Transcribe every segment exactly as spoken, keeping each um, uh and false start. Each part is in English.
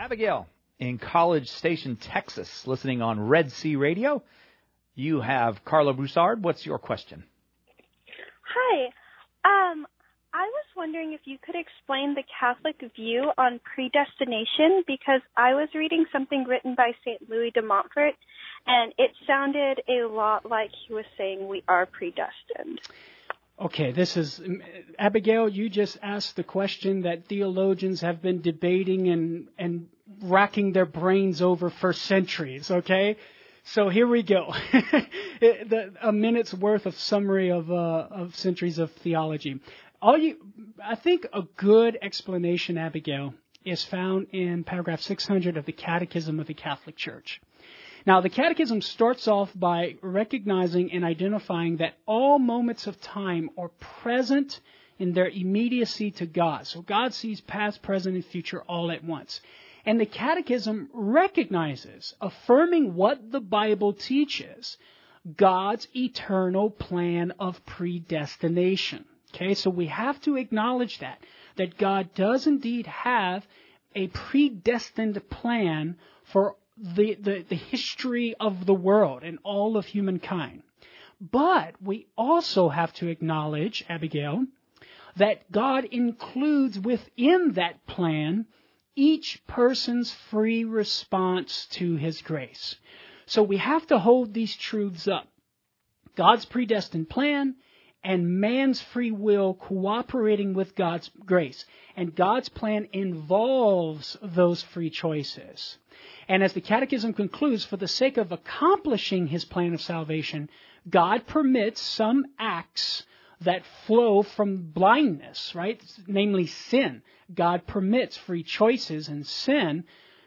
Abigail in College Station, Texas, listening on Red Sea Radio. You have Carla Broussard. What's your question? Hi. Um, I was wondering if you could explain the Catholic view on predestination, because I was reading something written by Saint Louis de Montfort, and it sounded a lot like he was saying we are predestined. Okay, this is, Abigail, you just asked the question that theologians have been debating and, and racking their brains over for centuries, okay? So here we go. the, a minute's worth of summary of, uh, of centuries of theology. All you, I think a good explanation, Abigail, is found in paragraph six hundred of the Catechism of the Catholic Church. Now, the Catechism starts off by recognizing and identifying that all moments of time are present in their immediacy to God. So God sees past, present, and future all at once. And the Catechism recognizes, affirming what the Bible teaches, God's eternal plan of predestination. Okay, so we have to acknowledge that, that God does indeed have a predestined plan for The, the, the history of the world and all of humankind. But we also have to acknowledge, Abigail, that God includes within that plan each person's free response to his grace. So we have to hold these truths up. God's predestined plan and man's free will cooperating with God's grace. And God's plan involves those free choices. And as the Catechism concludes, for the sake of accomplishing his plan of salvation, God permits some acts that flow from blindness, right? Namely sin. God permits free choices and sin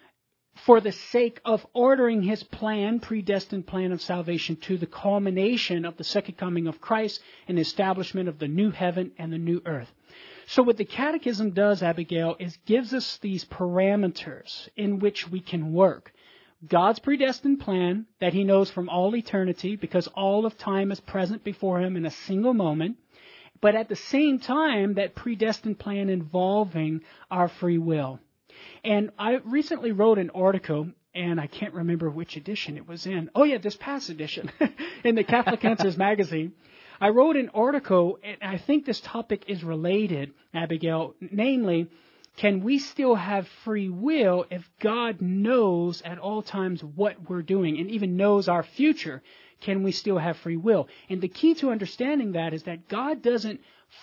for the sake of ordering his plan, predestined plan of salvation, to the culmination of the second coming of Christ and the establishment of the new heaven and the new earth. So what the Catechism does, Abigail, is gives us these parameters in which we can work. God's predestined plan that he knows from all eternity, because all of time is present before him in a single moment, but at the same time, that predestined plan involving our free will. And I recently wrote an article, and I can't remember which edition it was in. Oh, yeah, this past edition, in the Catholic Answers magazine. I wrote an article, and I think this topic is related, Abigail, namely, can we still have free will if God knows at all times what we're doing and even knows our future? Can we still have free will? And the key to understanding that is that God doesn't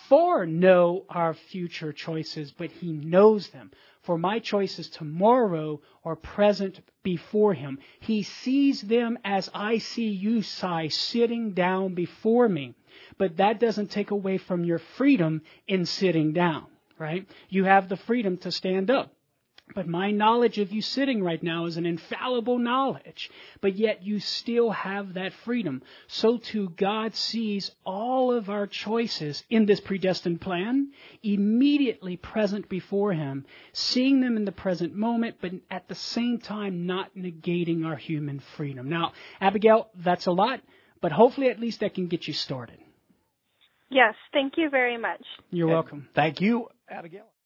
foreknow our future choices, but he knows them. For my choices tomorrow are present before him. He sees them as I see you, Si, sitting down before me. But that doesn't take away from your freedom in sitting down, right? You have the freedom to stand up. But my knowledge of you sitting right now is an infallible knowledge. But yet you still have that freedom. So too, God sees all of our choices in this predestined plan immediately present before him, seeing them in the present moment, but at the same time not negating our human freedom. Now, Abigail, that's a lot, but hopefully at least that can get you started. Yes, thank you very much. You're welcome. Thank you, Abigail.